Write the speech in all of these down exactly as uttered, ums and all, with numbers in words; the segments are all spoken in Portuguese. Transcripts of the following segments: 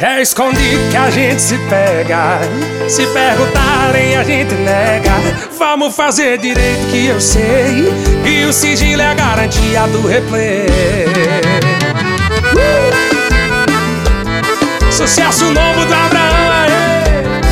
É escondido que a gente se pega. Se perguntarem a gente nega. Vamos fazer direito que eu sei. E o sigilo é a garantia do replay. uh! Sucesso novo do Abraão, aê!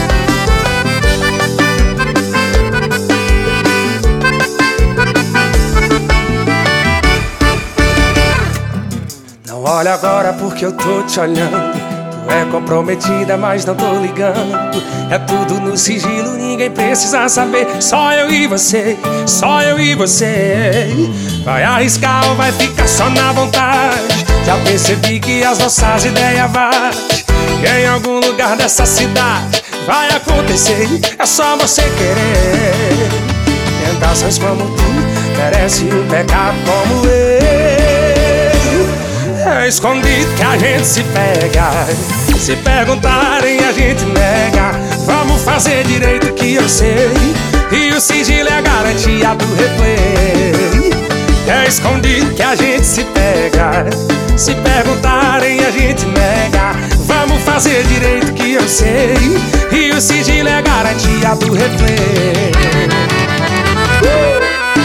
Não olha agora porque eu tô te olhando. Tu é comprometida, mas não tô ligando. É tudo no sigilo, ninguém precisa saber. Só eu e você, só eu e você. Vai arriscar ou vai ficar só na vontade? Já percebi que as nossas ideias batem. Em algum lugar dessa cidade vai acontecer. É só você querer. Tentações como tu merece um pecado como eu. É escondido que a gente se pega. Se perguntarem a gente nega. Vamos fazer direito que eu sei. E o sigilo é a garantia do replay. É escondido que a gente se pega. Se perguntarem a gente nega. Vamos fazer direito que eu sei. E o sigilo é a garantia do replay. uh!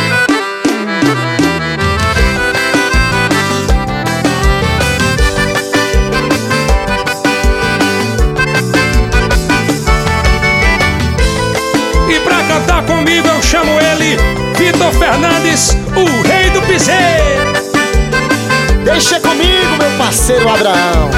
E pra cantar comigo eu chamo ele, Vitor Fernandes, o rei do piseiro. Deixa comigo, meu parceiro Abraão.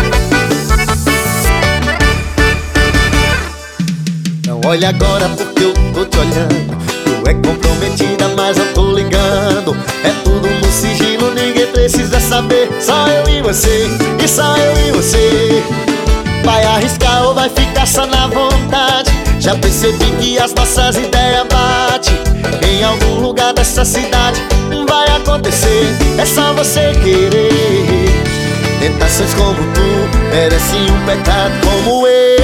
Não olha agora porque eu tô te olhando. Tu é comprometida, mas eu tô ligando. É tudo no sigilo, ninguém precisa saber. Só eu e você, e só eu e você. Vai arriscar ou vai ficar só na vontade? Já percebi que as nossas ideias batem. Em algum lugar dessa cidade vai acontecer. É só você querer. Tentações como tu merecem um pecado como eu.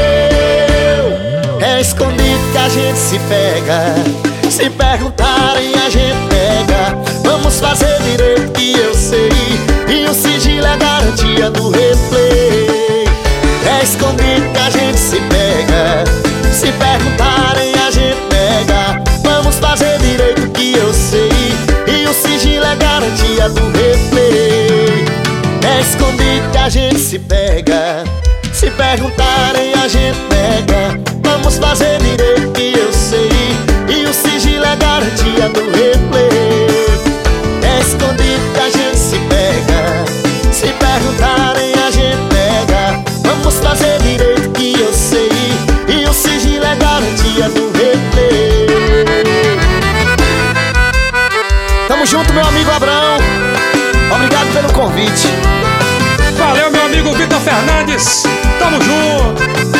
É escondido que a gente se pega. Se perguntarem a gente nega. Vamos fazer direito que eu sei. E o sigilo é a garantia do replay. É escondido que a gente se pega. Se perguntarem a gente nega. Vamos fazer direito que eu sei. E o sigilo é a garantia do replay. É escondido que a gente se pega. Se perguntarem a gente nega. Vamos fazer direito que eu sei. E o sigilo é a garantia do replay. É escondido que a gente se pega. Se perguntarem a gente nega. Vamos fazer direito que eu sei. E o sigilo é a garantia do replay. Tamo junto, meu amigo Abraão. Obrigado pelo convite. Valeu, meu amigo Vitor Fernandes. Tamo junto.